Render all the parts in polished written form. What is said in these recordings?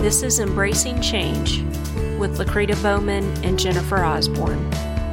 This is Embracing Change with Lakrita Bowman and Jennifer Osborne.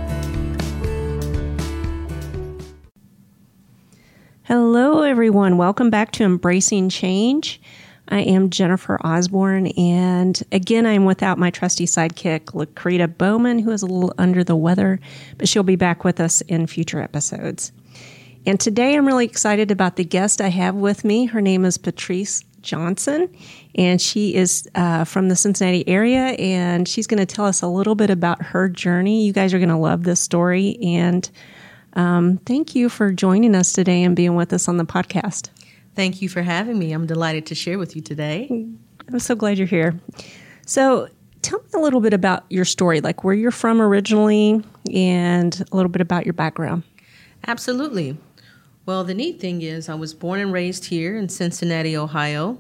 Hello, everyone. Welcome back to Embracing Change. I am Jennifer Osborne, and again, I'm without my trusty sidekick, Lakrita Bowman, who is a little under the weather, but she'll be back with us in future episodes. And today, I'm really excited about the guest I have with me. Her name is Patrice Johnson, and she is from the Cincinnati area, and she's going to tell us a little bit about her journey. You guys are going to love this story, and thank you for joining us today and being with us on the podcast. Thank you for having me. I'm delighted to share with you today. I'm so glad you're here. So tell me a little bit about your story, like where you're from originally and a little bit about your background. Absolutely. Well, the neat thing is I was born and raised here in Cincinnati, Ohio.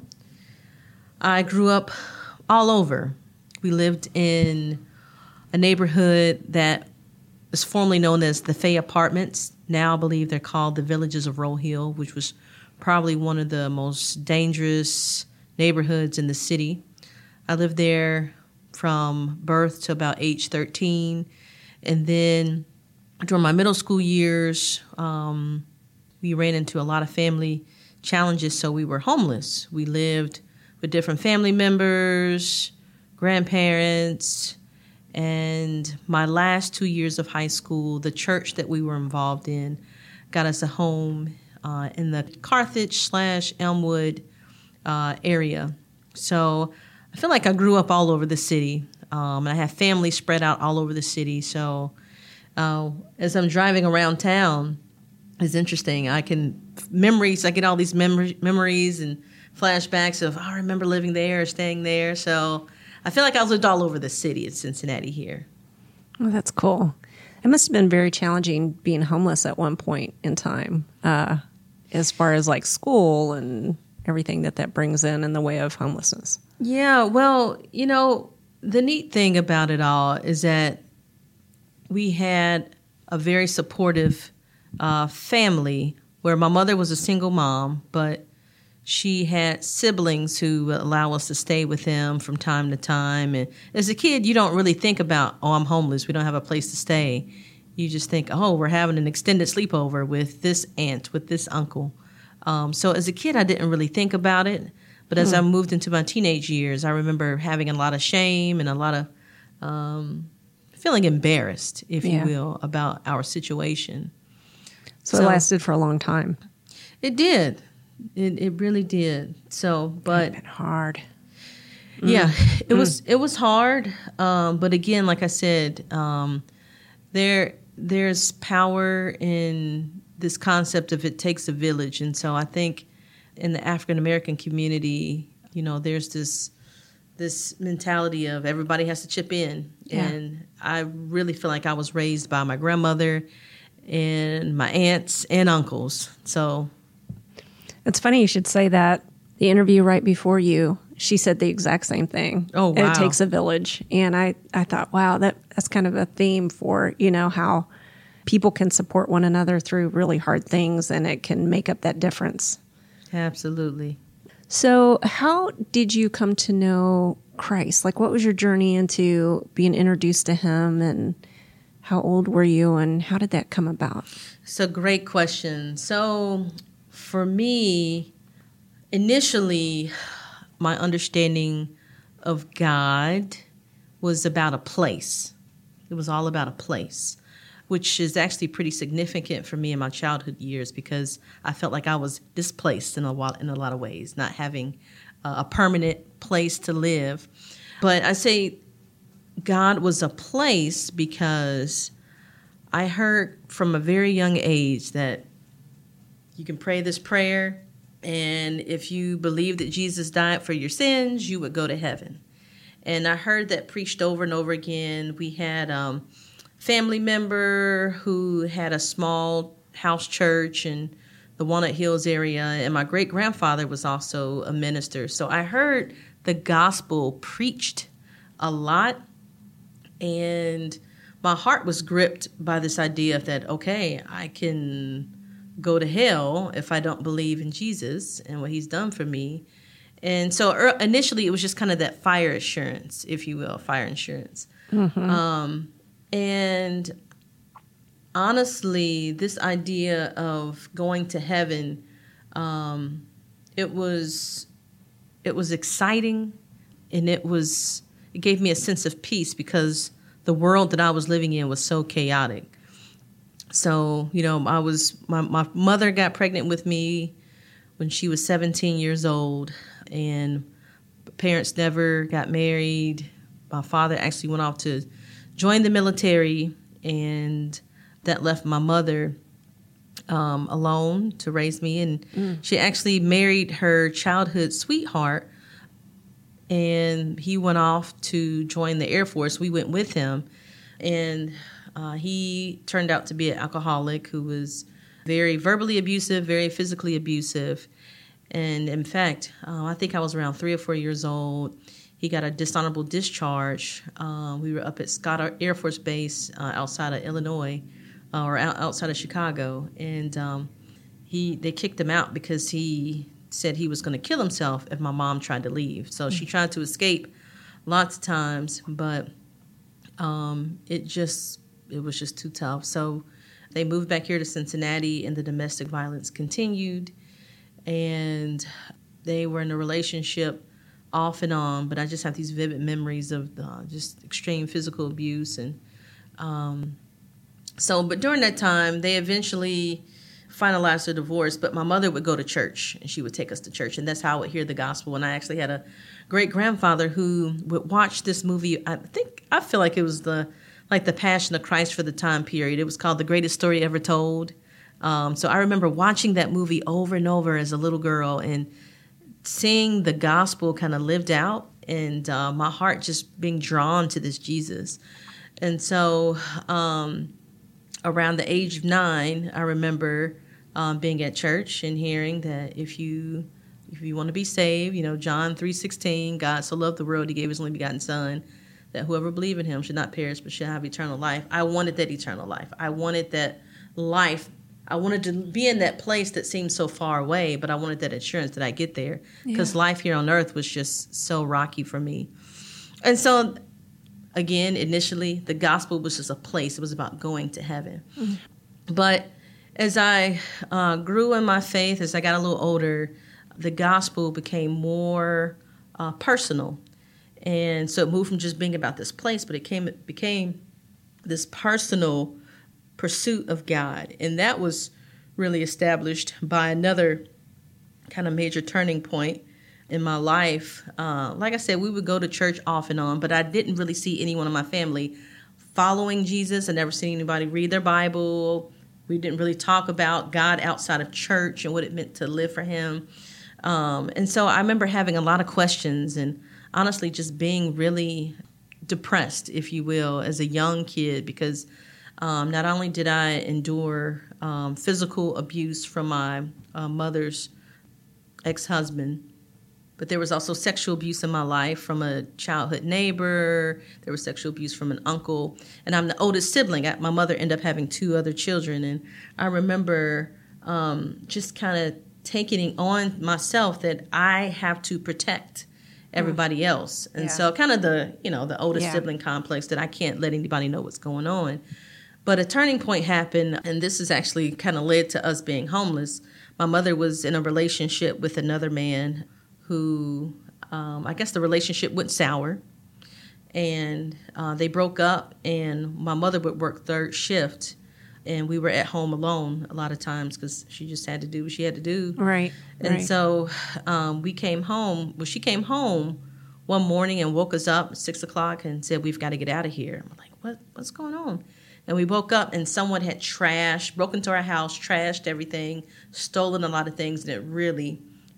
I grew up all over. We lived in a neighborhood that was formerly known as the Fay Apartments. Now I believe they're called the Villages of Roll Hill, which was probably one of the most dangerous neighborhoods in the city. I lived there from birth to about age 13. And then during my middle school years, we ran into a lot of family challenges, so we were homeless. We lived with different family members, grandparents, and my last 2 years of high school, the church that we were involved in got us a home in the Carthage/Elmwood area. So I feel like I grew up all over the city, and I have family spread out all over the city. So as I'm driving around town, it's interesting. I get all these memories and flashbacks of, I remember living there or staying there. So I feel like I lived all over the city of Cincinnati here. Oh, that's cool. It must have been very challenging being homeless at one point in time, as far as like school and everything that brings in the way of homelessness. Yeah, well, the neat thing about it all is that we had a very supportive family where my mother was a single mom, but she had siblings who would allow us to stay with them from time to time. And as a kid, you don't really think about, I'm homeless, we don't have a place to stay. You just think, we're having an extended sleepover with this aunt, with this uncle. So as a kid, I didn't really think about it. But as I moved into my teenage years, I remember having a lot of shame and a lot of feeling embarrassed, if you will, about our situation. So it lasted for a long time. It did. It really did. So, but it's been hard. Yeah, it was hard. But again, like I said, there's power in this concept of it takes a village. And so I think in the African American community, there's this mentality of everybody has to chip in. Yeah. And I really feel like I was raised by my grandmother and my aunts and uncles. So it's funny you should say that. The interview right before you, she said the exact same thing. Oh, wow. It takes a village. And I thought, wow, that's kind of a theme for, how people can support one another through really hard things, and it can make up that difference. Absolutely. So how did you come to know Christ? Like, what was your journey into being introduced to him, and how old were you, and how did that come about? It's a great question. So for me, initially, my understanding of God was about a place. It was all about a place, which is actually pretty significant for me in my childhood years because I felt like I was displaced in a lot of ways, not having a permanent place to live. But I say God was a place because I heard from a very young age that you can pray this prayer, and if you believe that Jesus died for your sins, you would go to heaven. And I heard that preached over and over again. We had family member who had a small house church in the Walnut Hills area, and my great-grandfather was also a minister. So I heard the gospel preached a lot, and my heart was gripped by this idea that, okay, I can go to hell if I don't believe in Jesus and what he's done for me. And so initially it was just kind of that fire assurance, if you will, fire insurance. And honestly, this idea of going to heaven, it was exciting, and it gave me a sense of peace because the world that I was living in was so chaotic. So, my mother got pregnant with me when she was 17 years old, and parents never got married. My father actually went off to join the military, and that left my mother alone to raise me. And she actually married her childhood sweetheart, and he went off to join the Air Force. We went with him, and he turned out to be an alcoholic who was very verbally abusive, very physically abusive. And in fact, I think I was around 3 or 4 years old. He got a dishonorable discharge. We were up at Scott Air Force Base outside of Illinois, or outside of Chicago. And they kicked him out because he said he was going to kill himself if my mom tried to leave. So she tried to escape lots of times, but it was just too tough. So they moved back here to Cincinnati, and the domestic violence continued. And they were in a relationship off and on, but I just have these vivid memories of just extreme physical abuse. And but during that time, they eventually finalized their divorce, but my mother would go to church, and she would take us to church, and that's how I would hear the gospel. And I actually had a great-grandfather who would watch this movie. I feel like it was the Passion of Christ for the time period. It was called The Greatest Story Ever Told. So I remember watching that movie over and over as a little girl and seeing the gospel kind of lived out, and my heart just being drawn to this Jesus. And so around the age of 9, I remember being at church and hearing that if you want to be saved, John 3:16, God so loved the world, he gave his only begotten son, that whoever believes in him should not perish but should have eternal life. I wanted that eternal life. I wanted that life. I wanted to be in that place that seemed so far away, but I wanted that assurance that I'd get there, because life here on earth was just so rocky for me. And so, again, initially, the gospel was just a place. It was about going to heaven. But as I grew in my faith, as I got a little older, the gospel became more personal. And so it moved from just being about this place, but it became this personal pursuit of God. And that was really established by another kind of major turning point in my life. Like I said, we would go to church off and on, but I didn't really see anyone in my family following Jesus. I never seen anybody read their Bible. We didn't really talk about God outside of church and what it meant to live for him. And so I remember having a lot of questions, and honestly just being really depressed, if you will, as a young kid, because not only did I endure physical abuse from my mother's ex-husband, but there was also sexual abuse in my life from a childhood neighbor. There was sexual abuse from an uncle. And I'm the oldest sibling. My mother ended up having 2 other children. And I remember just kind of taking it on myself that I have to protect everybody else. And so kind of the oldest sibling complex, that I can't let anybody know what's going on. But a turning point happened, and this has actually kind of led to us being homeless. My mother was in a relationship with another man who, I guess the relationship went sour, and they broke up, and my mother would work 3rd shift, and we were at home alone a lot of times because she just had to do what she had to do. Right. And so we came home. Well, she came home one morning and woke us up at 6 o'clock and said, "We've got to get out of here." I'm like, what's going on? And we woke up and someone had broken into our house, trashed everything, stolen a lot of things, and it really,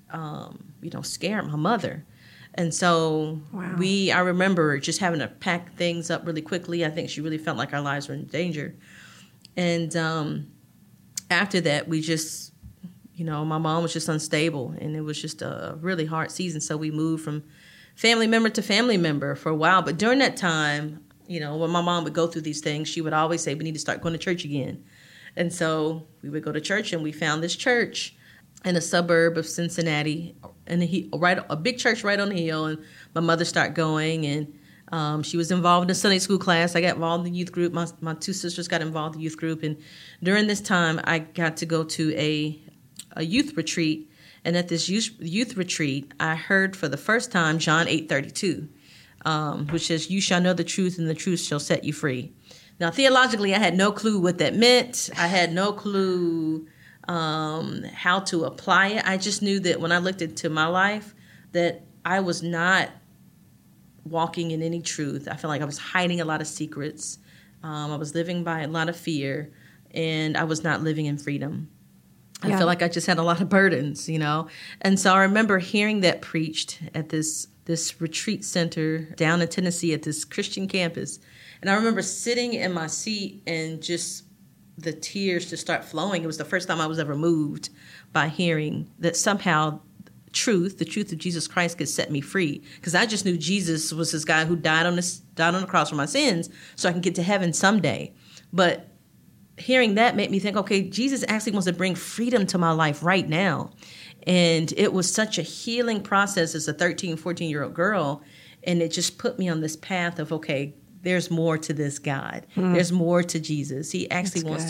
scared my mother. And so I remember just having to pack things up really quickly. I think she really felt like our lives were in danger. And after that, we just, my mom was just unstable, and it was just a really hard season. So we moved from family member to family member for a while. But during that time, when my mom would go through these things, she would always say, "We need to start going to church again." And so we would go to church, and we found this church in a suburb of Cincinnati, and a big church right on the hill. And my mother started going, and she was involved in a Sunday school class. I got involved in the youth group. My two sisters got involved in the youth group, and during this time, I got to go to a youth retreat. And at this youth retreat, I heard for the first time John 8:32, which says, "You shall know the truth, and the truth shall set you free." Now, theologically, I had no clue what that meant. I had no clue how to apply it. I just knew that when I looked into my life, that I was not walking in any truth. I felt like I was hiding a lot of secrets. I was living by a lot of fear, and I was not living in freedom. I felt like I just had a lot of burdens, And so I remember hearing that preached at this retreat center down in Tennessee at this Christian campus. And I remember sitting in my seat and just the tears just start flowing. It was the first time I was ever moved by hearing that somehow the truth of Jesus Christ could set me free. Because I just knew Jesus was this guy who died on the cross for my sins so I can get to heaven someday. But hearing that made me think, okay, Jesus actually wants to bring freedom to my life right now. And it was such a healing process as a 13, 14-year-old girl. And it just put me on this path of, okay, there's more to this God. There's more to Jesus. He actually wants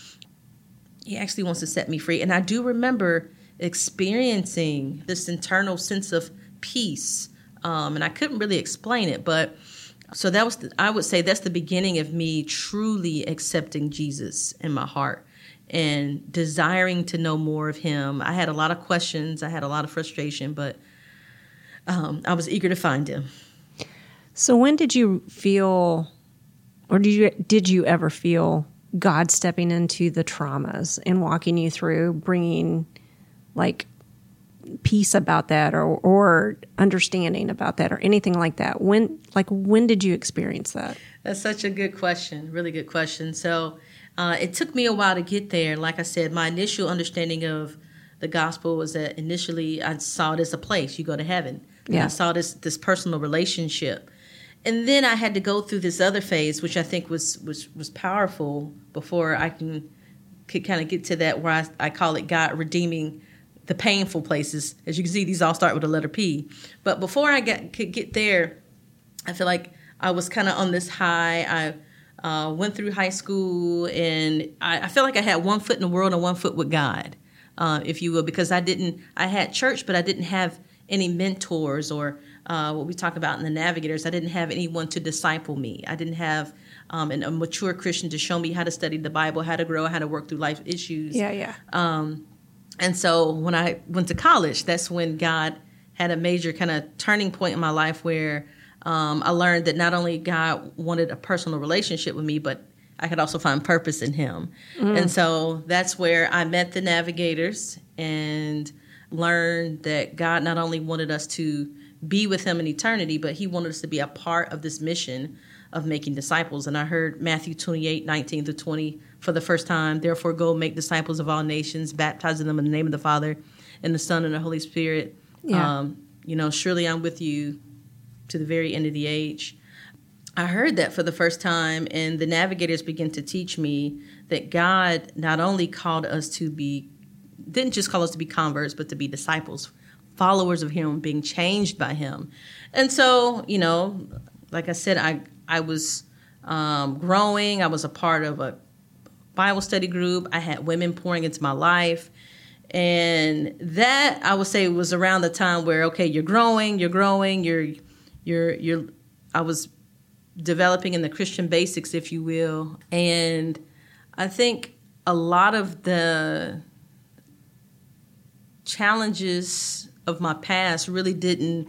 to set me free. And I do remember experiencing this internal sense of peace. And I couldn't really explain it, but so I would say that's the beginning of me truly accepting Jesus in my heart and desiring to know more of him. I had a lot of questions. I had a lot of frustration, but I was eager to find him. So when did you feel, or did you ever feel God stepping into the traumas and walking you through, bringing like peace about that or understanding about that or anything like that? When did you experience that? That's such a good question, really good question. So it took me a while to get there. Like I said, my initial understanding of the gospel was that initially I saw it as a place. You go to heaven. Yeah. I saw this personal relationship. And then I had to go through this other phase, which I think was powerful before I could kind of get to that where I call it God redeeming the painful places. As you can see, these all start with the letter P. But before I could get there, I feel like I was kind of on this high. I went through high school, and I felt like I had one foot in the world and one foot with God, if you will, because I had church, but I didn't have any mentors or what we talk about in the Navigators. I didn't have anyone to disciple me. I didn't have a mature Christian to show me how to study the Bible, how to grow, how to work through life issues. Yeah. And so when I went to college, that's when God had a major kind of turning point in my life where I learned that not only God wanted a personal relationship with me, but I could also find purpose in him. And so that's where I met the Navigators and learned that God not only wanted us to be with him in eternity, but he wanted us to be a part of this mission of making disciples. And I heard Matthew 28:19-20 for the first time. Therefore, go make disciples of all nations, baptizing them in the name of the Father and the Son and the Holy Spirit. Yeah. Surely I'm with you to the very end of the age. I heard that for the first time, and the Navigators began to teach me that God not only didn't just call us to be converts, but to be disciples, followers of him, being changed by him. And so, like I said, I was growing. I was a part of a Bible study group. I had women pouring into my life. And that, I would say, was around the time where, okay, you're growing, I was developing in the Christian basics, if you will. And I think a lot of the challenges of my past really didn't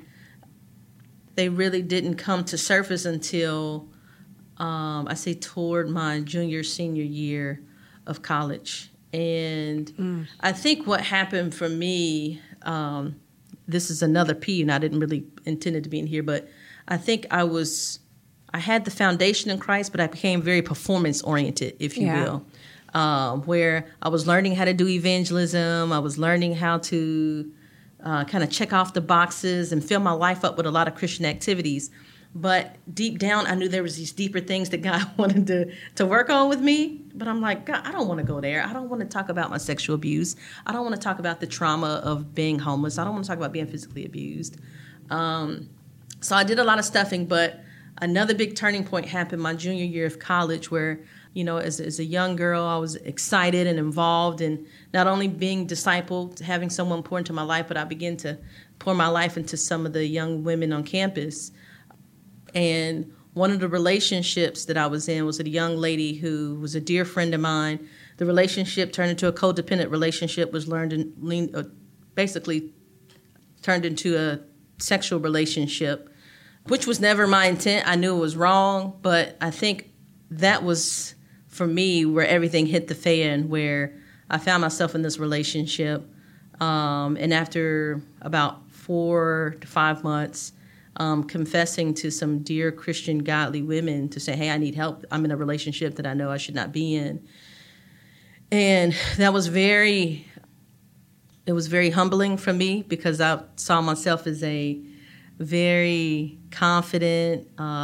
come to surface until I say toward my senior year of college. And I think what happened for me, this is another P, and I didn't really intend it to be in here, but I think I had the foundation in Christ, but I became very performance oriented, if you will. Where I was learning how to do evangelism. I was learning how to kind of check off the boxes and fill my life up with a lot of Christian activities. But deep down, I knew there was these deeper things that God wanted to work on with me. But I'm like, God, I don't want to go there. I don't want to talk about my sexual abuse. I don't want to talk about the trauma of being homeless. I don't want to talk about being physically abused. So I did a lot of stuffing, but another big turning point happened my junior year of college where, as a young girl, I was excited and involved in not only being discipled, having someone pour into my life, but I began to pour my life into some of the young women on campus. And one of the relationships that I was in was a young lady who was a dear friend of mine. The relationship turned into a codependent relationship, basically turned into a sexual relationship, which was never my intent. I knew it was wrong, but I think that was, for me, where everything hit the fan, where I found myself in this relationship. And after about 4 to 5 months, confessing to some dear Christian godly women to say, hey, I need help. I'm in a relationship that I know I should not be in. And that was very humbling for me because I saw myself as a very confident,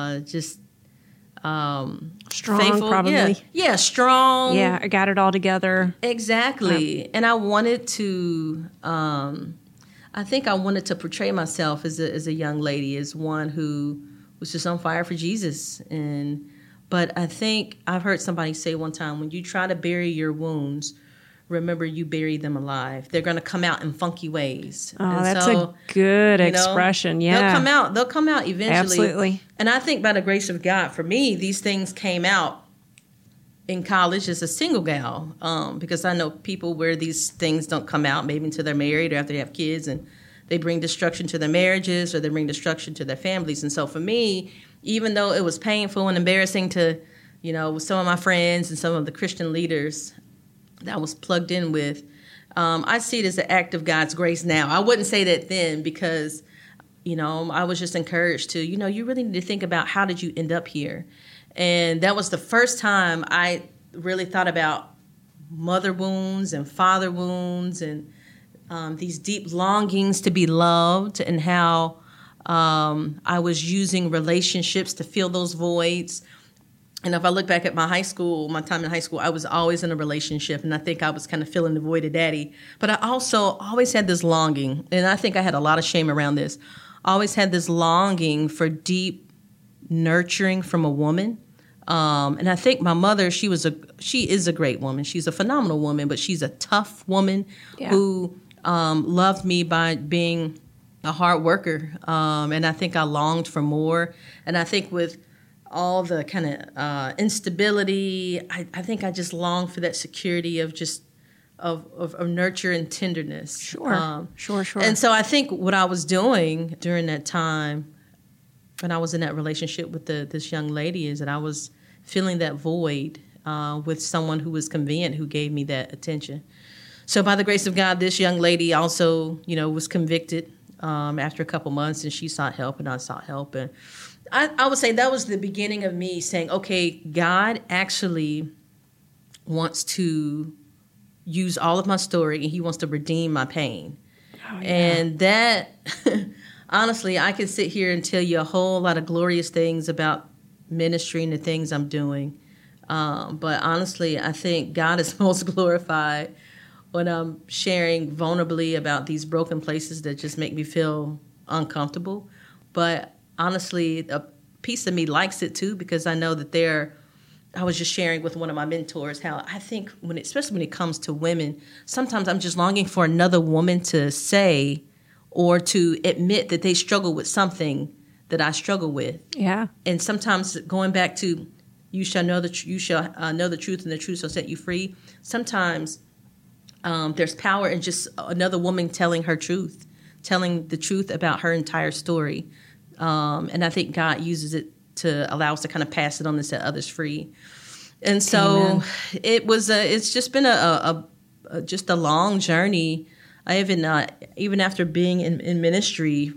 strong, faithful, probably. Yeah, strong. Yeah, I got it all together. Exactly. And I wanted to, I think I wanted to portray myself as a young lady, as one who was just on fire for Jesus. But I think I've heard somebody say one time, when you try to bury your wounds, remember you bury them alive. They're going to come out in funky ways. Oh, that's a good expression. Yeah. They'll come out eventually. Absolutely. And I think by the grace of God, for me, these things came out in college as a single gal, because I know people where these things don't come out, maybe until they're married or after they have kids, and they bring destruction to their marriages or they bring destruction to their families. And so for me, even though it was painful and embarrassing to, with some of my friends and some of the Christian leaders that I was plugged in with, I see it as an act of God's grace now. I wouldn't say that then because, I was just encouraged to, you really need to think about how did you end up here? And that was the first time I really thought about mother wounds and father wounds and these deep longings to be loved, and how I was using relationships to fill those voids. And if I look back at my time in high school, I was always in a relationship, and I think I was kind of filling the void of daddy. But I also always had this longing, and I think I had a lot of shame around this. I always had this longing for deep nurturing from a woman. And I think my mother, she is a great woman. She's a phenomenal woman, but she's a tough woman who loved me by being a hard worker. And I think I longed for more. And I think with all the kind of instability, I think I just longed for that security of just of nurture and tenderness. Sure. And so I think what I was doing during that time when I was in that relationship with this young lady is that I was filling that void with someone who was convenient, who gave me that attention. So by the grace of God, this young lady also, was convicted after a couple months, and she sought help, and I sought help. And I would say that was the beginning of me saying, okay, God actually wants to use all of my story, and he wants to redeem my pain. Oh, yeah. And that, honestly, I could sit here and tell you a whole lot of glorious things about ministry and the things I'm doing. But honestly, I think God is most glorified when I'm sharing vulnerably about these broken places that just make me feel uncomfortable. But honestly, a piece of me likes it too, because I know that I was just sharing with one of my mentors how I think especially when it comes to women, sometimes I'm just longing for another woman to say or to admit that they struggle with something that I struggle with. Yeah. And sometimes going back to you shall know the truth, and the truth shall set you free. Sometimes there's power in just another woman telling her truth, telling the truth about her entire story. And I think God uses it to allow us to kind of pass it on and set others free. And so it's just been just a long journey. I even after being in ministry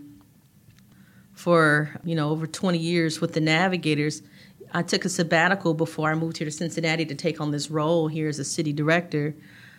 for, over 20 years with the Navigators, I took a sabbatical before I moved here to Cincinnati to take on this role here as a city director.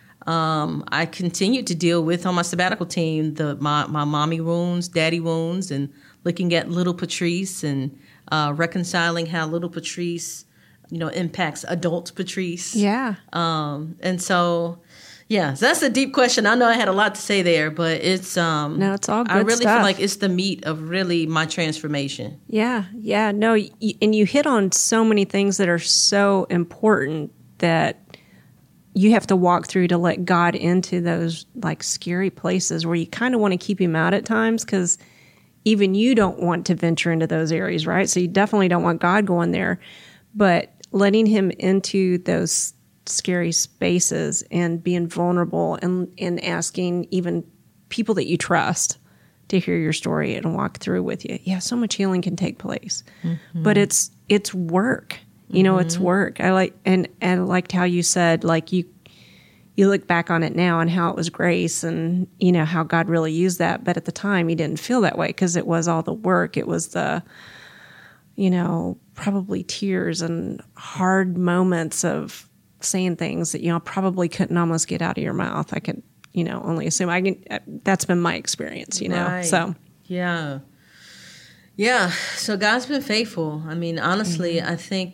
I continued to deal with, on my sabbatical team, my mommy wounds, daddy wounds, and looking at little Patrice and reconciling how little Patrice, impacts adult Patrice. Yeah. And so, yeah, so that's a deep question. I know I had a lot to say there, but it's no, it's all good I really stuff. feel like it's the meat of really my transformation. Yeah. No, and you hit on so many things that are so important that you have to walk through to let God into those like scary places where you kind of want to keep him out at times, because even you don't want to venture into those areas, right? So you definitely don't want God going there, but letting him into those scary spaces and being vulnerable and asking even people that you trust to hear your story and walk through with you. Yeah, so much healing can take place, but it's work. It's work. I liked how you said, like, you look back on it now and how it was grace and, how God really used that. But at the time, you didn't feel that way because it was all the work. It was the, probably tears and hard moments of saying things that, probably couldn't almost get out of your mouth. I could, only assume. That's been my experience, Right. So. Yeah. Yeah. So God's been faithful. I mean, honestly, I think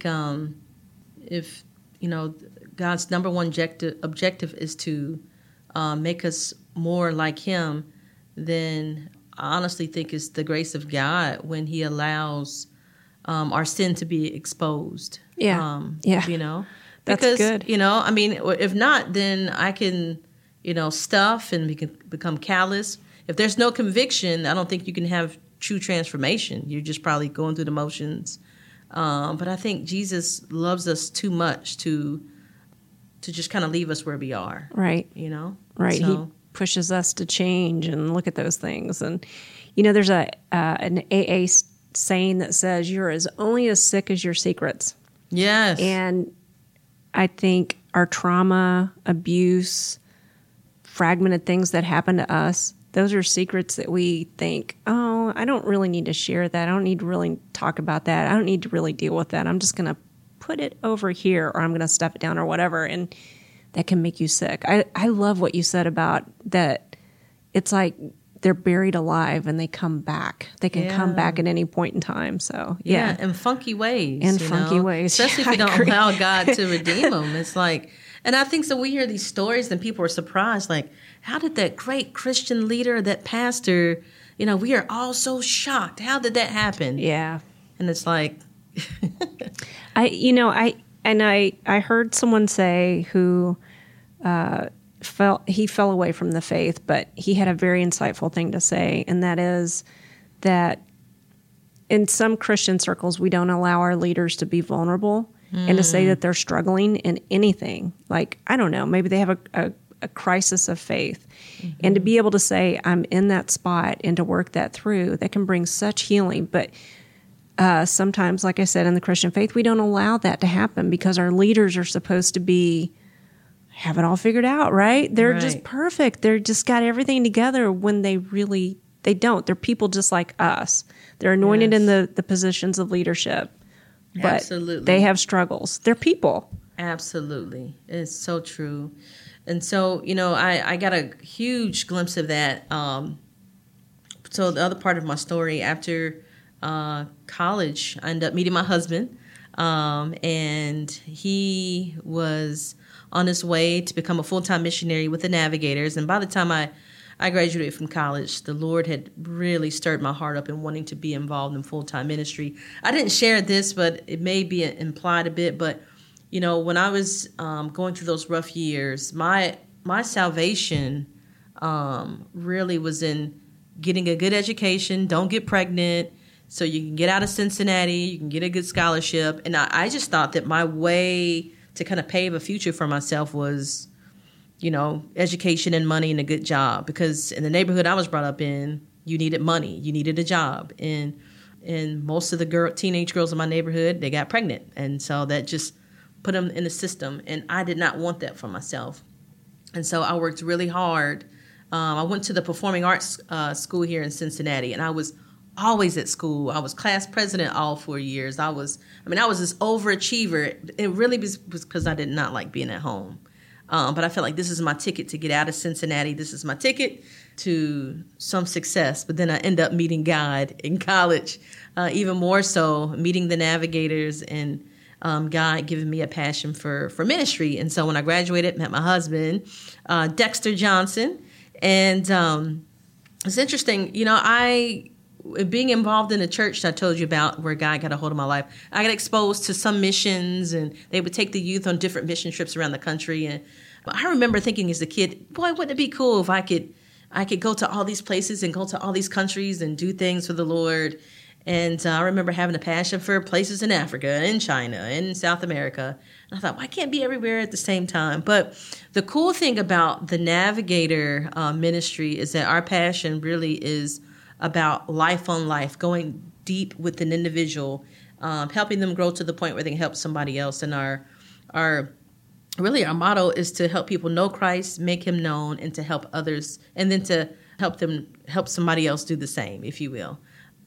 if, God's number one objective is to make us more like him, then I honestly think it's the grace of God when he allows our sin to be exposed. Yeah. Because, that's good. I mean, if not, then I can, stuff and we can become callous. If there's no conviction, I don't think you can have true transformation. You're just probably going through the motions. But I think Jesus loves us too much to just kind of leave us where we are. Right. Right. So. He pushes us to change and look at those things. And, there's an AA saying that says you're only as sick as your secrets. Yes. And I think our trauma, abuse, fragmented things that happen to us, those are secrets that we think, oh, I don't really need to share that. I don't need to really talk about that. I don't need to really deal with that. I'm just going to put it over here, or I'm going to stuff it down or whatever. And that can make you sick. I love what you said about that. It's like they're buried alive and they come back. They can come back at any point in time. So, yeah. In funky ways. Especially if you don't allow God to redeem them. It's like, and I think so we hear these stories and people are surprised, like, how did that great Christian leader, that pastor, we are all so shocked. How did that happen? Yeah. And it's like... I heard someone say who fell away from the faith, but he had a very insightful thing to say, and that is that in some Christian circles, we don't allow our leaders to be vulnerable and to say that they're struggling in anything. Like, I don't know, maybe they have a crisis of faith. And to be able to say, I'm in that spot and to work that through, that can bring such healing. But sometimes, like I said, in the Christian faith, we don't allow that to happen because our leaders are supposed to have it all figured out, right? They're just perfect. They're just got everything together when they don't. They're people just like us. They're anointed in the positions of leadership, but Absolutely. They have struggles. They're people. Absolutely. It's so true. And so, I got a huge glimpse of that. So the other part of my story, after college, I ended up meeting my husband, and he was on his way to become a full-time missionary with the Navigators. And by the time I graduated from college, the Lord had really stirred my heart up in wanting to be involved in full-time ministry. I didn't share this, but it may be implied a bit. But, when I was going through those rough years, my salvation really was in getting a good education, don't get pregnant, so you can get out of Cincinnati, you can get a good scholarship. And I just thought that my way to kind of pave a future for myself was, education and money and a good job. Because in the neighborhood I was brought up in, you needed money, you needed a job. And most of the teenage girls in my neighborhood, they got pregnant. And so that just put them in the system. And I did not want that for myself. And so I worked really hard. I went to the performing arts school here in Cincinnati, and I was always at school. I was class president all 4 years. I was this overachiever. It really was because I did not like being at home. But I felt like this is my ticket to get out of Cincinnati. This is my ticket to some success. But then I end up meeting God in college, even more so, meeting the Navigators and God giving me a passion for ministry. And so when I graduated, met my husband, Dexter Johnson. And it's interesting, being involved in the church that I told you about, where God got a hold of my life, I got exposed to some missions, and they would take the youth on different mission trips around the country. And I remember thinking as a kid, boy, wouldn't it be cool if I could go to all these places and go to all these countries and do things for the Lord. And I remember having a passion for places in Africa and China and South America. And I thought, well, I can't be everywhere at the same time. But the cool thing about the Navigator ministry is that our passion really is about life on life, going deep with an individual, helping them grow to the point where they can help somebody else. And our motto is to help people know Christ, make him known, and to help others, and then to help somebody else do the same, if you will.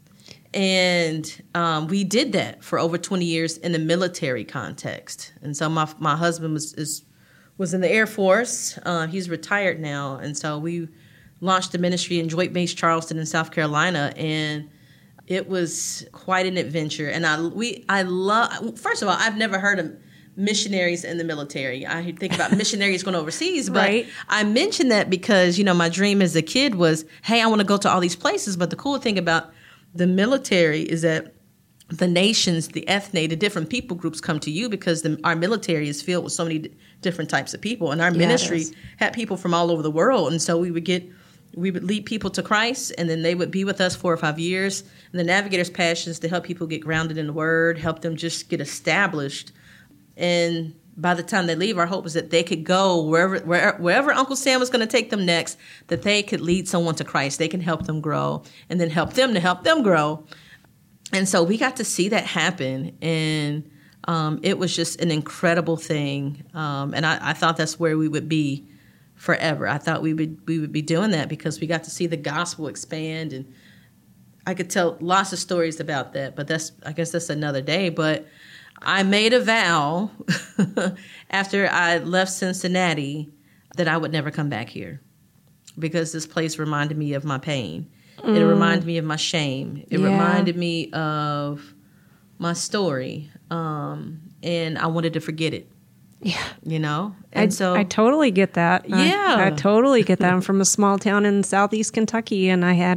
And we did that for over 20 years in the military context. And so my husband was in the Air Force. He's retired now. And so we launched the ministry in Joint Base Charleston in South Carolina, and it was quite an adventure. And I love. First of all, I've never heard of missionaries in the military. I think about missionaries going overseas, but right. I mentioned that because my dream as a kid was, hey, I want to go to all these places. But the cool thing about the military is that the nations, the ethne, the different people groups come to you because our military is filled with so many different types of people, and our ministry had people from all over the world, and so we would lead people to Christ, and then they would be with us 4 or 5 years. And the Navigator's passion is to help people get grounded in the Word, help them just get established. And by the time they leave, our hope is that they could go wherever Uncle Sam was going to take them next, that they could lead someone to Christ. They can help them grow, and then help them to help them grow. And so we got to see that happen, and it was just an incredible thing. And I thought that's where we would be forever. I thought we would be doing that because we got to see the gospel expand, and I could tell lots of stories about that, but I guess that's another day. But I made a vow after I left Cincinnati that I would never come back here because this place reminded me of my pain. It reminded me of my shame. It reminded me of my story, and I wanted to forget it. Yeah. And so I totally get that. Yeah. I totally get that. I'm from a small town in southeast Kentucky, and I had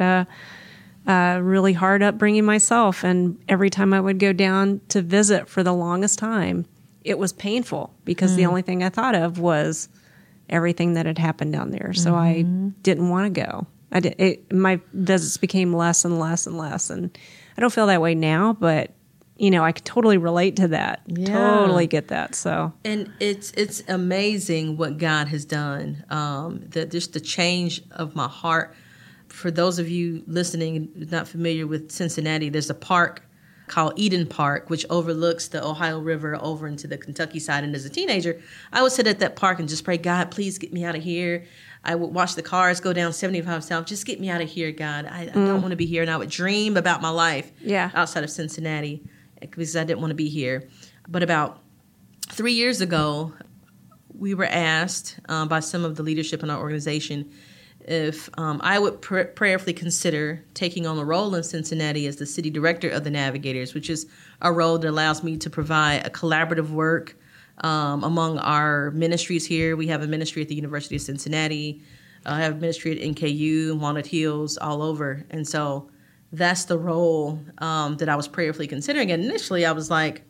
a really hard upbringing myself. And every time I would go down to visit for the longest time, it was painful because the only thing I thought of was everything that had happened down there. So I didn't want to go. My visits became less and less and less. And I don't feel that way now, but I could totally relate to that. Yeah. Totally get that. So, and it's amazing what God has done. Just the change of my heart. For those of you listening not familiar with Cincinnati, there's a park called Eden Park, which overlooks the Ohio River over into the Kentucky side. And as a teenager, I would sit at that park and just pray, God, please get me out of here. I would watch the cars go down 75 South. Just get me out of here, God. I don't want to be here. And I would dream about my life outside of Cincinnati because I didn't want to be here. But about 3 years ago, we were asked by some of the leadership in our organization if I would prayerfully consider taking on a role in Cincinnati as the city director of the Navigators, which is a role that allows me to provide a collaborative work among our ministries here. We have a ministry at the University of Cincinnati. I have a ministry at NKU, Walnut Hills, all over. And so that's the role that I was prayerfully considering. And initially I was like,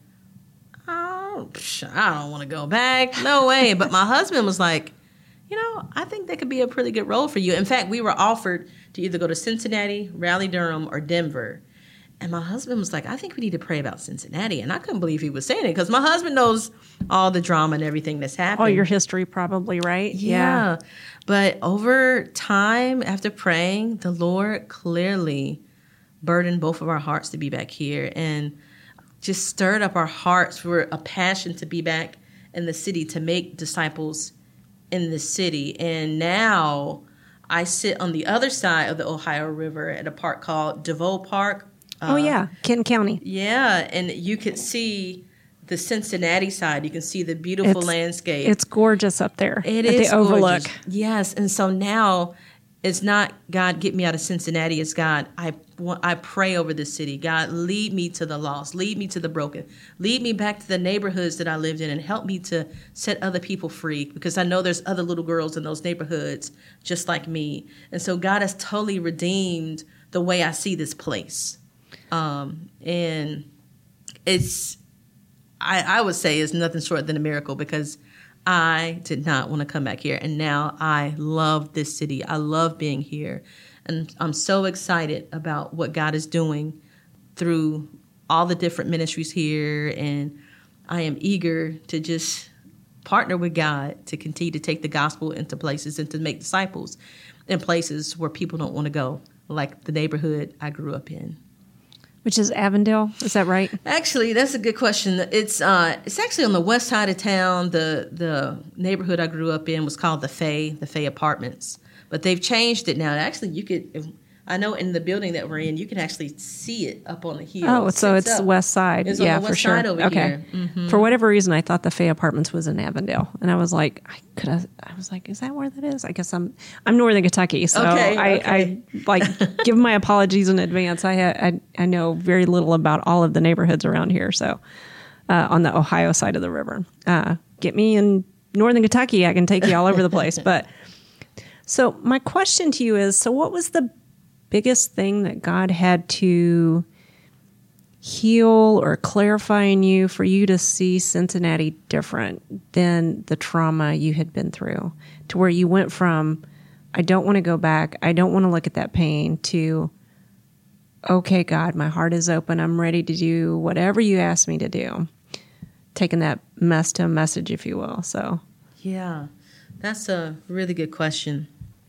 I don't want to go back. No way. But my husband was like, I think that could be a pretty good role for you. In fact, we were offered to either go to Cincinnati, Raleigh-Durham, or Denver. And my husband was like, I think we need to pray about Cincinnati. And I couldn't believe he was saying it because my husband knows all the drama and everything that's happened. All your history probably, right? Yeah. But over time, after praying, the Lord clearly burdened both of our hearts to be back here and just stirred up our hearts for a passion to be back in the city, to make disciples in the city. And now I sit on the other side of the Ohio River at a park called DeVoe Park. Kenton County. Yeah, and you could see the Cincinnati side. You can see the beautiful landscape. It's gorgeous up there. It at is the Overlook. Gorgeous. Yes, and so now it's not God get me out of Cincinnati. It's God, I pray over this city. God, lead me to the lost, lead me to the broken, lead me back to the neighborhoods that I lived in, and help me to set other people free, because I know there's other little girls in those neighborhoods just like me. And so God has totally redeemed the way I see this place. And it's, I would say it's nothing short than a miracle, because I did not want to come back here. And now I love this city. I love being here. And I'm so excited about what God is doing through all the different ministries here. And I am eager to just partner with God to continue to take the gospel into places and to make disciples in places where people don't want to go, like the neighborhood I grew up in. Which is Avondale, is that right? Actually, that's a good question. It's actually on the west side of town. The neighborhood I grew up in was called the Fay Apartments, but they've changed it now. Actually, you could, I know in the building that we're in, you can actually see it up on the hill. Oh, so it's the west side. It's yeah, on the west for sure. side over here. Mm-hmm. For whatever reason, I thought the Fay Apartments was in Avondale, and I was like, I was like, is that where that is? I guess I'm Northern Kentucky, so I like give my apologies in advance. I know very little about all of the neighborhoods around here, so on the Ohio side of the river. Get me in Northern Kentucky, I can take you all over the place. But so my question to you is: so what was the biggest thing that God had to heal or clarify in you for you to see Cincinnati different than the trauma you had been through, to where you went from, I don't want to go back, I don't want to look at that pain, to, okay, God, my heart is open, I'm ready to do whatever you ask me to do, taking that mess to a message, if you will. So yeah, that's a really good question.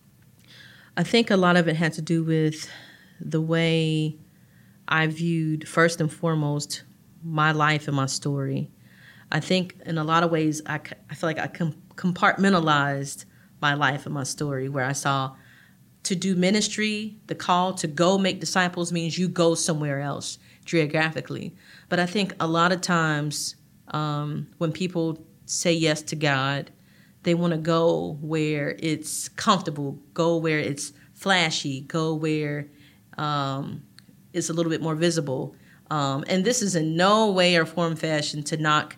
I think a lot of it had to do with the way I viewed, first and foremost, my life and my story. I think in a lot of ways, I feel like I compartmentalized my life and my story, where I saw to do ministry, the call to go make disciples means you go somewhere else geographically. But I think a lot of times when people say yes to God, they want to go where it's comfortable, go where it's flashy, go where it's a little bit more visible. And this is in no way or form fashion to knock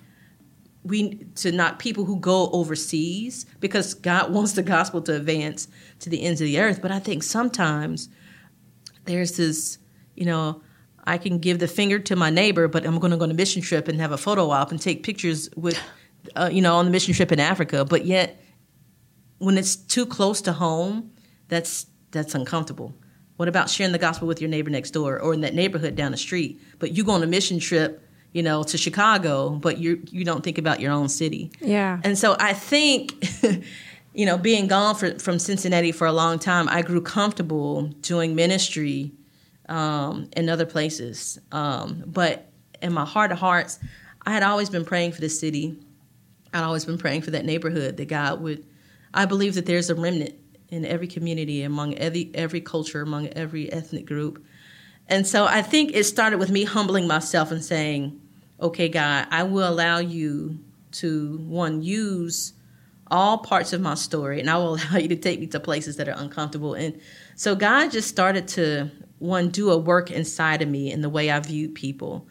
people who go overseas, because God wants the gospel to advance to the ends of the earth. But I think sometimes there's this, I can give the finger to my neighbor, but I'm going to go on a mission trip and have a photo op and take pictures with on the mission trip in Africa, but yet when it's too close to home, that's uncomfortable. What about sharing the gospel with your neighbor next door or in that neighborhood down the street? But you go on a mission trip, to Chicago, but you don't think about your own city. Yeah. And so I think, being gone from Cincinnati for a long time, I grew comfortable doing ministry in other places. But in my heart of hearts, I had always been praying for this city. I'd always been praying for that neighborhood, that God would, I believe that there's a remnant in every community, among every culture, among every ethnic group. And so I think it started with me humbling myself and saying, okay, God, I will allow you to, one, use all parts of my story, and I will allow you to take me to places that are uncomfortable. And so God just started to, one, do a work inside of me in the way I viewed people.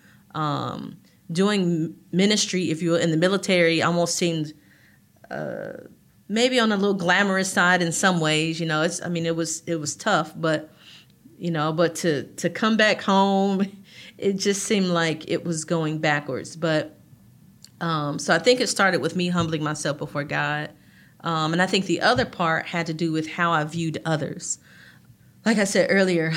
Doing ministry, if you will, in the military almost seemed maybe on a little glamorous side in some ways. It was tough, but to come back home, it just seemed like it was going backwards. But so I think it started with me humbling myself before God, and I think the other part had to do with how I viewed others. Like I said earlier,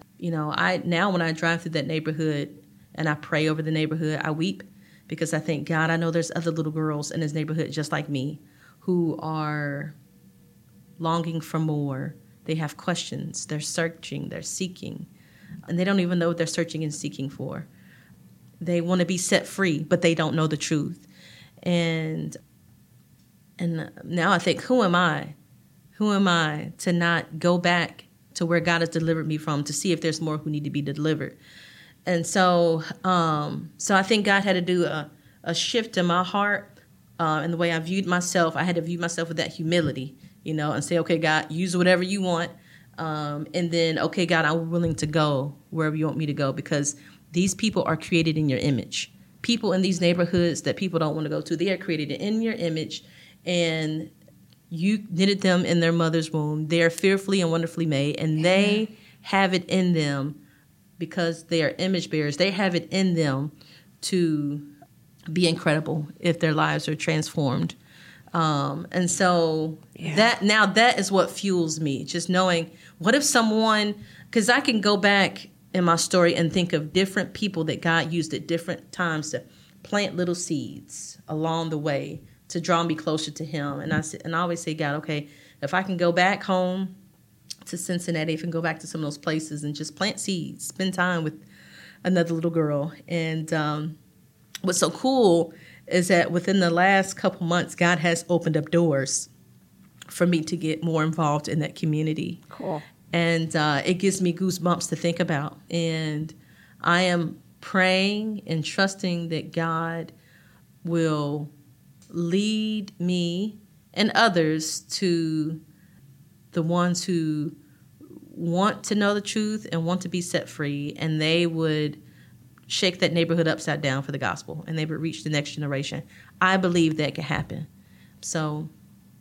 now when I drive through that neighborhood and I pray over the neighborhood, I weep, because I think, God, I know there's other little girls in this neighborhood just like me who are longing for more. They have questions. They're searching. They're seeking. And they don't even know what they're searching and seeking for. They want to be set free, but they don't know the truth. And now I think, who am I? Who am I to not go back to where God has delivered me from, to see if there's more who need to be delivered? And so I think God had to do a a shift in my heart and the way I viewed myself. I had to view myself with that humility, and say, okay, God, use whatever you want. And then, okay, God, I'm willing to go wherever you want me to go, because these people are created in your image. People in these neighborhoods that people don't want to go to, they are created in your image, and you knitted them in their mother's womb. They are fearfully and wonderfully made, and they have it in them, because they are image bearers. They have it in them to be incredible if their lives are transformed. And so that is what fuels me, just knowing, what if someone, because I can go back in my story and think of different people that God used at different times to plant little seeds along the way to draw me closer to him. And I always say, God, okay, if I can go back home to Cincinnati, if I can go back to some of those places and just plant seeds, spend time with another little girl. And what's so cool is that within the last couple months, God has opened up doors for me to get more involved in that community. Cool. And it gives me goosebumps to think about. And I am praying and trusting that God will lead me and others to the ones who want to know the truth and want to be set free, and they would shake that neighborhood upside down for the gospel, and they would reach the next generation. I believe that can happen. So,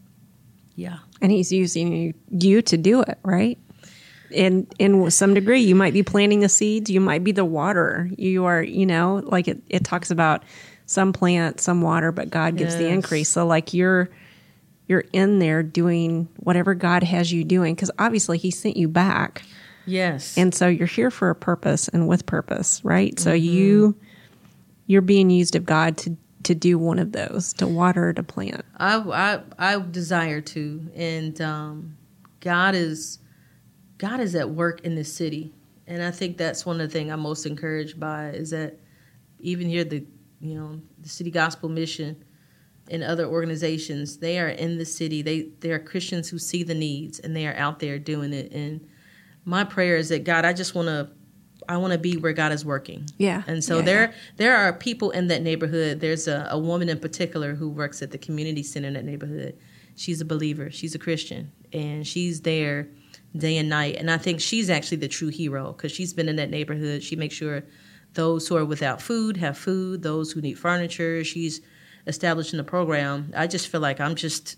yeah. And he's using you to do it, right? In some degree, you might be planting the seeds, you might be the water. You are, like it talks about some plant, some water, but God gives the increase. So like you're in there doing whatever God has you doing, because obviously he sent you back. Yes. And so you're here for a purpose and with purpose, right? So you're being used of God to do one of those, to water, to plant. I desire to. And God is at work in this city. And I think that's one of the things I'm most encouraged by, is that even here, the City Gospel Mission and other organizations, they are in the city. They are Christians who see the needs, and they are out there doing it. And my prayer is that, God, I want to be where God is working. Yeah. And so there are people in that neighborhood. There's a woman in particular who works at the community center in that neighborhood. She's a believer. She's a Christian. And she's there day and night. And I think she's actually the true hero, because she's been in that neighborhood. She makes sure those who are without food have food, those who need furniture. She's establishing a program. I just feel like I'm just,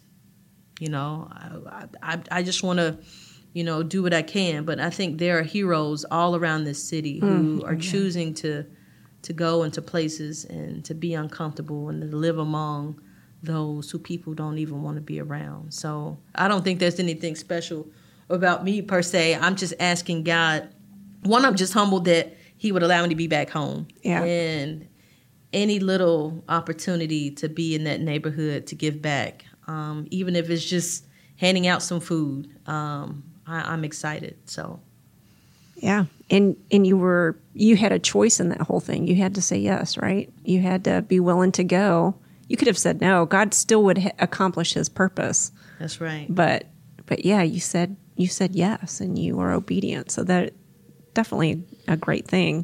I just want to, do what I can. But I think there are heroes all around this city who are choosing to go into places and to be uncomfortable and to live among those who people don't even want to be around. So I don't think there's anything special about me per se. I'm just asking God. One, I'm just humbled that he would allow me to be back home. Yeah. And any little opportunity to be in that neighborhood, to give back, even if it's just handing out some food, I'm excited. So, yeah, and you had a choice in that whole thing. You had to say yes, right? You had to be willing to go. You could have said no. God still would accomplish his purpose. That's right. But yeah, you said yes, and you were obedient. So that definitely a great thing.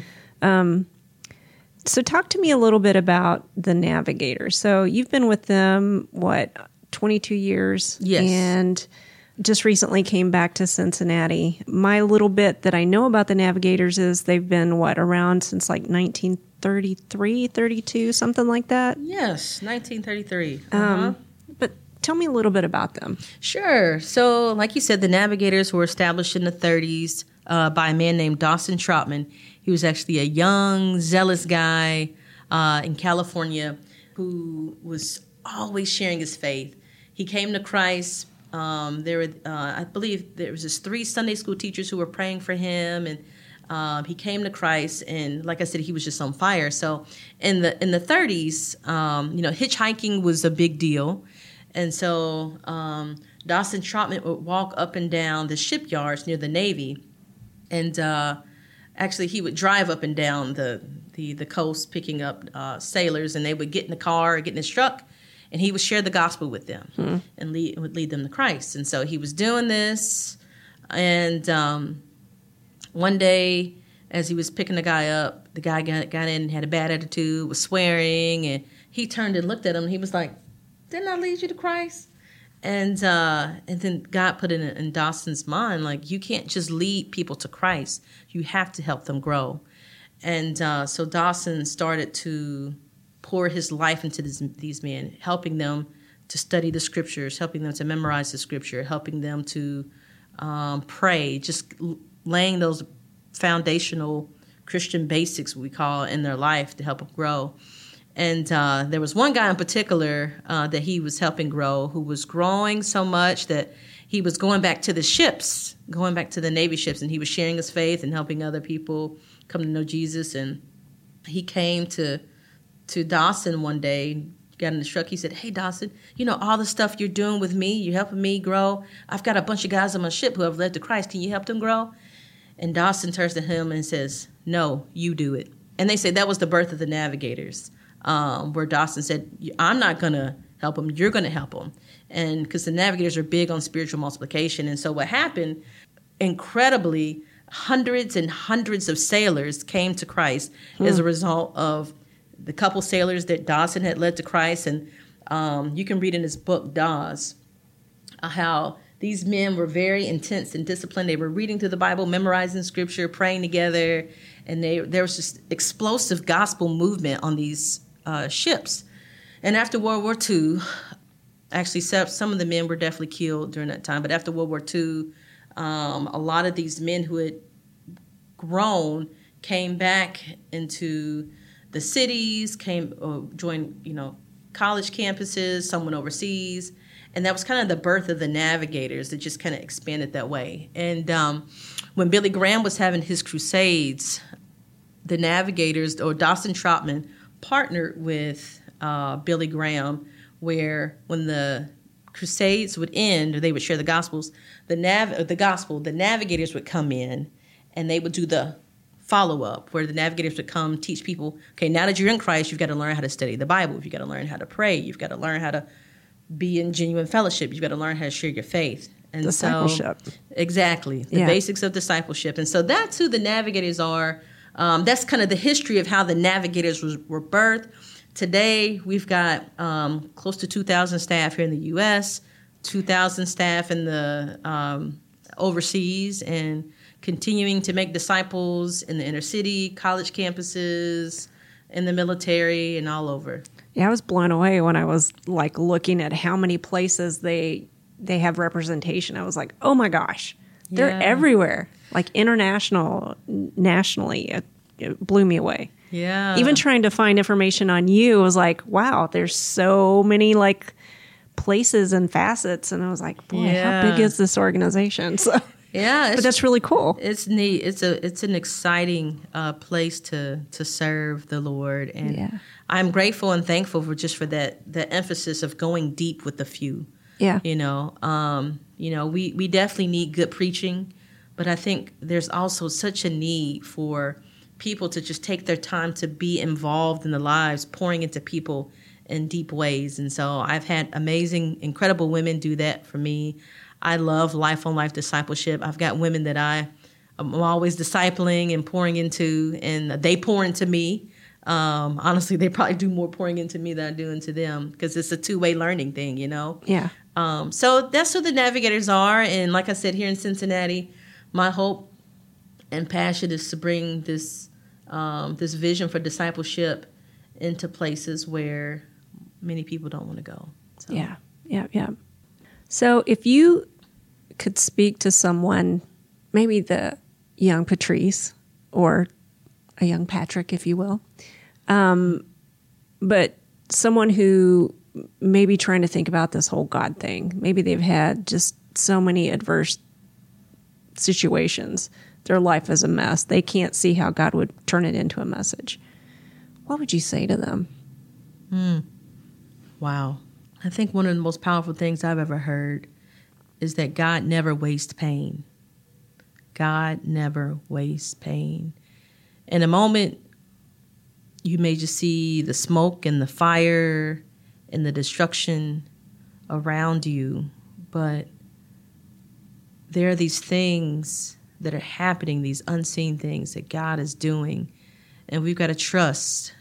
So talk to me a little bit about the Navigators. So you've been with them, 22 years? Yes. And just recently came back to Cincinnati. My little bit that I know about the Navigators is they've been, around since like 1933, 32, something like that? Yes, 1933. But tell me a little bit about them. Sure. So like you said, the Navigators were established in the 30s by a man named Dawson Trotman. He was actually a young, zealous guy in California who was always sharing his faith. He came to Christ. I believe there was just 3 Sunday school teachers who were praying for him, and he came to Christ. And like I said, he was just on fire. So in the 30s, hitchhiking was a big deal, and so Dawson Trotman would walk up and down the shipyards near the Navy, and actually he would drive up and down the coast picking up sailors, and they would get in the car or get in his truck, and he would share the gospel with them and would lead them to Christ. And so he was doing this, and one day as he was picking the guy up, the guy got in, had a bad attitude, was swearing, and he turned and looked at him. And he was like, "Didn't I lead you to Christ?" And then God put it in Dawson's mind, like, you can't just lead people to Christ. You have to help them grow. And so Dawson started to pour his life into these men, helping them to study the scriptures, helping them to memorize the scripture, helping them to pray, just laying those foundational Christian basics, we call, in their life to help them grow. And there was one guy in particular that he was helping grow, who was growing so much that he was going back to the ships, going back to the Navy ships, and he was sharing his faith and helping other people come to know Jesus. And he came to Dawson one day, got in the truck. He said, "Hey, Dawson, you know, all the stuff you're doing with me, you're helping me grow. I've got a bunch of guys on my ship who have led to Christ. Can you help them grow?" And Dawson turns to him and says, "No, you do it." And they say that was the birth of the Navigators, where Dawson said, "I'm not going to help them. You're going to help them." And because the Navigators are big on spiritual multiplication. And so what happened, incredibly, hundreds and hundreds of sailors came to Christ as a result of the couple sailors that Dawson had led to Christ. And you can read in his book, Dawes, how these men were very intense and disciplined. They were reading through the Bible, memorizing scripture, praying together. And there was just explosive gospel movement on these ships. And after World War II, actually some of the men were definitely killed during that time. But after World War II, a lot of these men who had grown came back into the cities, joined, college campuses, some went overseas. And that was kind of the birth of the Navigators. That just kind of expanded that way. And when Billy Graham was having his crusades, the Navigators, or Dawson Trotman, partnered with Billy Graham, where when the crusades would end, or they would share the gospels, the Navigators would come in, and they would do the follow-up, where the Navigators would come teach people, okay, now that you're in Christ, you've got to learn how to study the Bible. You've got to learn how to pray. You've got to learn how to be in genuine fellowship. You've got to learn how to share your faith. And discipleship. So, exactly. The basics of discipleship. And so that's who the Navigators are. That's kind of the history of how the Navigators were birthed. Today, we've got close to 2,000 staff here in the U.S., 2,000 staff in the overseas, and continuing to make disciples in the inner city, college campuses, in the military, and all over. Yeah, I was blown away when I was like looking at how many places they have representation. I was like, oh my gosh, they're everywhere, like international, nationally. It blew me away. Yeah. Even trying to find information on you was like, wow, there's so many like places and facets. And I was like, boy, how big is this organization? So, but that's really cool. It's neat. It's an exciting place to serve the Lord. And I'm grateful and thankful for the emphasis of going deep with the few. Yeah. We definitely need good preaching, but I think there's also such a need for people to just take their time to be involved in the lives, pouring into people in deep ways. And so I've had amazing, incredible women do that for me. I love life-on-life discipleship. I've got women that I'm always discipling and pouring into, and they pour into me. Honestly, they probably do more pouring into me than I do into them, because it's a two-way learning thing, Yeah. So that's who the Navigators are. And like I said, here in Cincinnati, my hope and passion is to bring this vision for discipleship into places where many people don't want to go. So. Yeah. So if you could speak to someone, maybe the young Patrice or a young Patrick, if you will, but someone who may be trying to think about this whole God thing. Maybe they've had just so many adverse situations. Their life is a mess. They can't see how God would turn it into a message. What would you say to them? Wow. I think one of the most powerful things I've ever heard is that God never wastes pain. God never wastes pain. In a moment, you may just see the smoke and the fire and the destruction around you, but there are these things that are happening, these unseen things that God is doing. And we've got to trust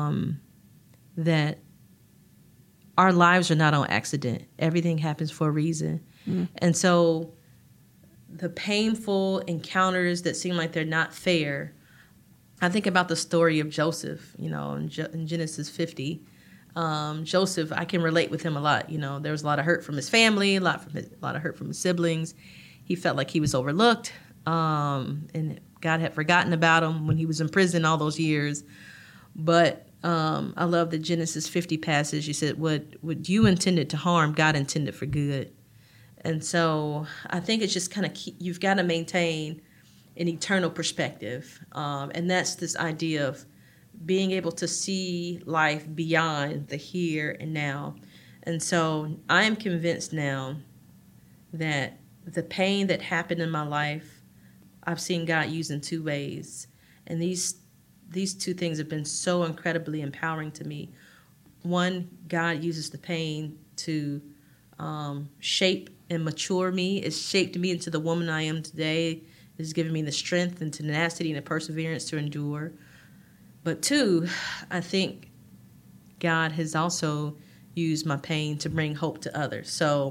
that our lives are not on accident. Everything happens for a reason. And so the painful encounters that seem like they're not fair, I think about the story of Joseph, in Genesis 50. Joseph, I can relate with him a lot. There was a lot of hurt from his family, a lot of hurt from his siblings. He felt like he was overlooked, and God had forgotten about him when he was in prison all those years. But I love the Genesis 50 passage. He said, what you intended to harm, God intended for good. And so I think it's just kind of you've got to maintain an eternal perspective. And that's this idea of being able to see life beyond the here and now. And so I am convinced now that the pain that happened in my life, I've seen God use in two ways. And these two things have been so incredibly empowering to me. One, God uses the pain to shape and mature me. It's shaped me into the woman I am today. It's given me the strength and tenacity and the perseverance to endure. But two, I think God has also used my pain to bring hope to others. So,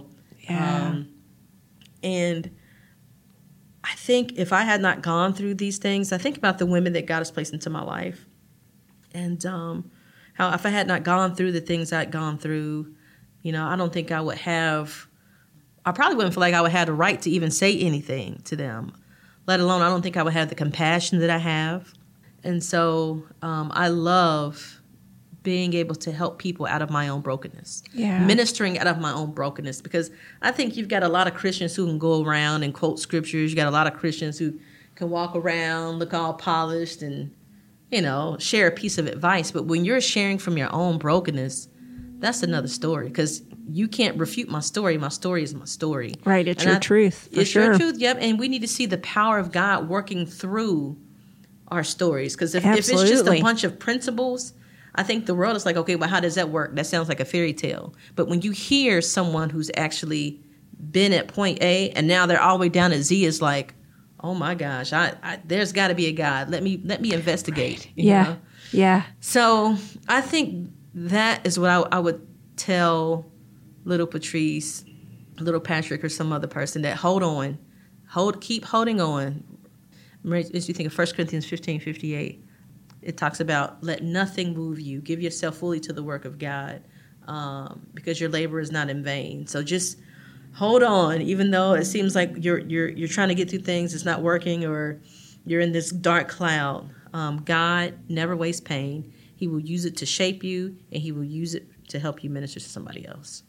and I think if I had not gone through these things, I think about the women that God has placed into my life. And how if I had not gone through the things I'd gone through, I don't think I probably wouldn't feel like I would have the right to even say anything to them, let alone I don't think I would have the compassion that I have. And so I love being able to help people out of my own brokenness, ministering out of my own brokenness, because I think you've got a lot of Christians who can go around and quote scriptures. You got a lot of Christians who can walk around, look all polished and, share a piece of advice. But when you're sharing from your own brokenness, that's another story, because you can't refute my story. My story is my story. Right. It's your truth. It's your truth. Yep. And we need to see the power of God working through our stories. Because if it's just a bunch of principles, I think the world is like, okay, well, how does that work? That sounds like a fairy tale. But when you hear someone who's actually been at point A and now they're all the way down at Z, is like, oh my gosh, there's got to be a God. Let me investigate. Right. Yeah. Yeah. So I think that is what I would tell little Patrice, little Patrick, or some other person, that keep holding on. As you think of 1 Corinthians 15:58, it talks about, let nothing move you. Give yourself fully to the work of God, because your labor is not in vain. So just hold on, even though it seems like you're trying to get through things, it's not working, or you're in this dark cloud. God never wastes pain. He will use it to shape you, and he will use it to help you minister to somebody else.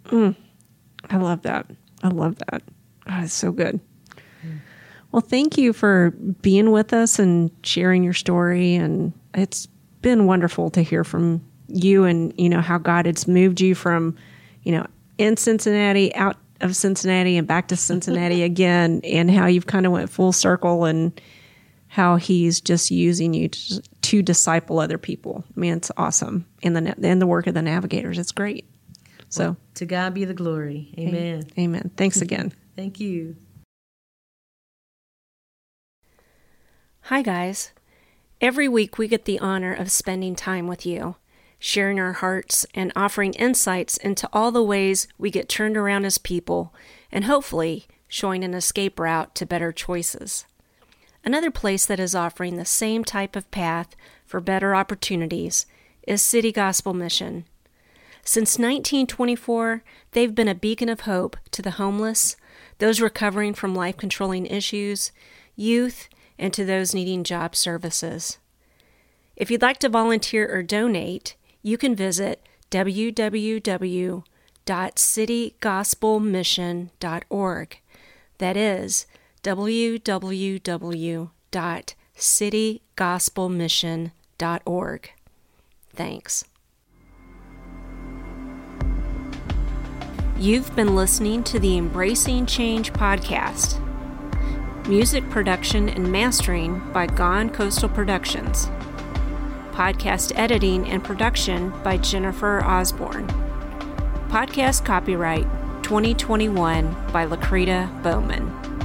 I love that. God, it's so good. Well, thank you for being with us and sharing your story. And it's been wonderful to hear from you and, how God has moved you from, in Cincinnati, out of Cincinnati and back to Cincinnati again, and how you've kind of went full circle and how he's just using you to disciple other people. I mean, it's awesome. And the work of the Navigators, it's great. So well, to God be the glory. Amen. Amen. Thanks again. Thank you. Hi, guys. Every week we get the honor of spending time with you, sharing our hearts and offering insights into all the ways we get turned around as people, and hopefully showing an escape route to better choices. Another place that is offering the same type of path for better opportunities is City Gospel Mission. Since 1924, they've been a beacon of hope to the homeless, those recovering from life-controlling issues, youth, and to those needing job services. If you'd like to volunteer or donate, you can visit www.citygospelmission.org. That is www.citygospelmission.org. Thanks. You've been listening to the Embracing Change podcast. Music production and mastering by Gone Coastal Productions. Podcast editing and production by Jennifer Osborne. Podcast copyright 2021 by Lakrita Bowman.